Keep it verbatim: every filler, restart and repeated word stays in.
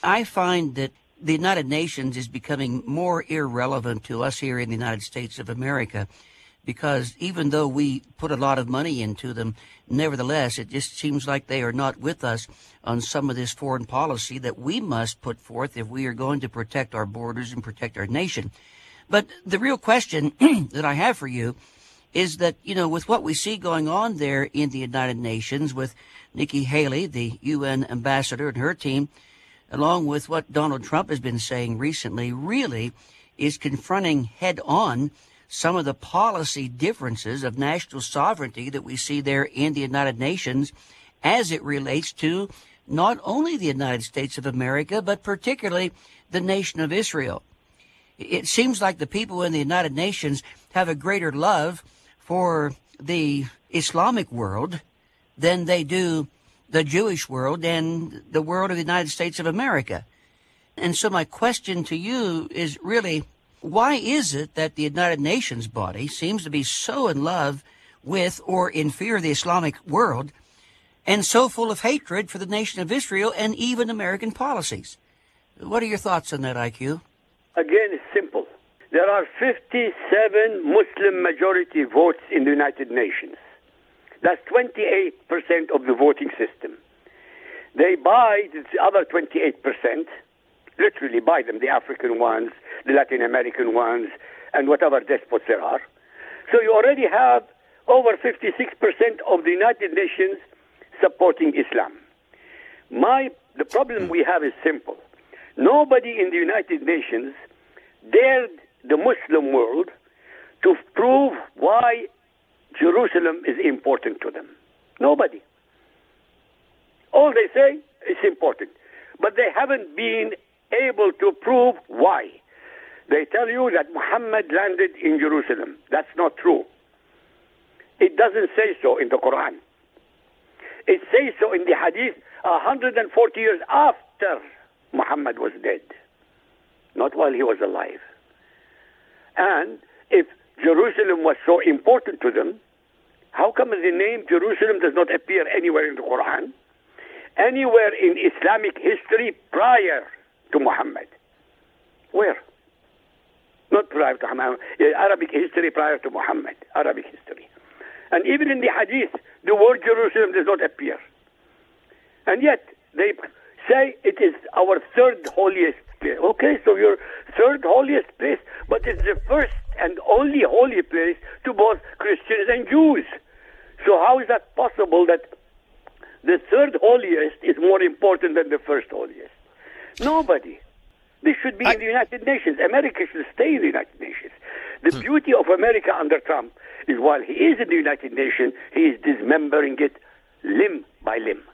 I find that the United Nations is becoming more irrelevant to us here in the United States of America, because even though we put a lot of money into them, nevertheless, it just seems like they are not with us on some of this foreign policy that we must put forth if we are going to protect our borders and protect our nation. But the real question that I have for you is that, you know, with what we see going on there in the United Nations with Nikki Haley, the U N ambassador, and her team, along with what Donald Trump has been saying recently, really is confronting head-on some of the policy differences of national sovereignty that we see there in the United Nations as it relates to not only the United States of America, but particularly the nation of Israel. It seems like the people in the United Nations have a greater love for the Islamic world than they do the Jewish world and the world of the United States of America. And so my question to you is really, why is it that the United Nations body seems to be so in love with or in fear of the Islamic world and so full of hatred for the nation of Israel and even American policies? What are your thoughts on that, I Q? Again, it's simple. There are fifty-seven Muslim majority votes in the United Nations. That's twenty-eight percent of the voting system. They buy the other twenty-eight percent, literally buy them, the African ones, the Latin American ones, and whatever despots there are. So you already have over fifty-six percent of the United Nations supporting Islam. My, the problem we have is simple. Nobody in the United Nations dared the Muslim world to prove why Jerusalem is important to them. Nobody. All they say is important. But they haven't been able to prove why. They tell you that Muhammad landed in Jerusalem. That's not true. It doesn't say so in the Quran. It says so in the Hadith one hundred forty years after Muhammad was dead, not while he was alive. And if Jerusalem was so important to them, how come the name Jerusalem does not appear anywhere in the Quran, anywhere in Islamic history prior to Muhammad? Where? Not prior to Muhammad, Arabic history prior to Muhammad, Arabic history. And even in the Hadith, the word Jerusalem does not appear. And yet, they say it is our third holiest place. Okay, so your third holiest place, but it's the first and only holy place to both Christians and Jews. So how is that possible that the third holiest is more important than the first holiest? Nobody. This should be I... in the United Nations. America should stay in the United Nations. The hmm. beauty of America under Trump is while he is in the United Nations, he is dismembering it limb by limb.